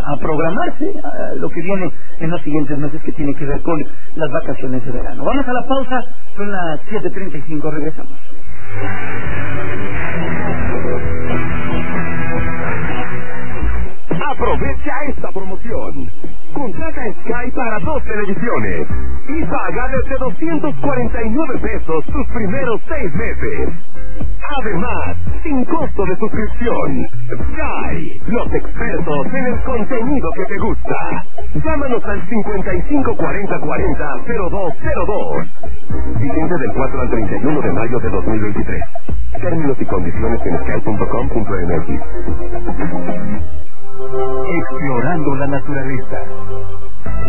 a programarse a lo que viene en los siguientes meses, que tiene que ver con las vacaciones de verano. Vamos a la pausa, son las 7:35, regresamos. Aprovecha esta promoción. Contrata Sky para 2 televisiones y paga desde 249 pesos tus primeros 6 meses. Además, sin costo de suscripción. Sky, los expertos en el contenido que te gusta. Llámanos al 554040-0202. Vigente del 4 al 31 de mayo de 2023. Términos y condiciones en sky.com.mx. Explorando la naturaleza.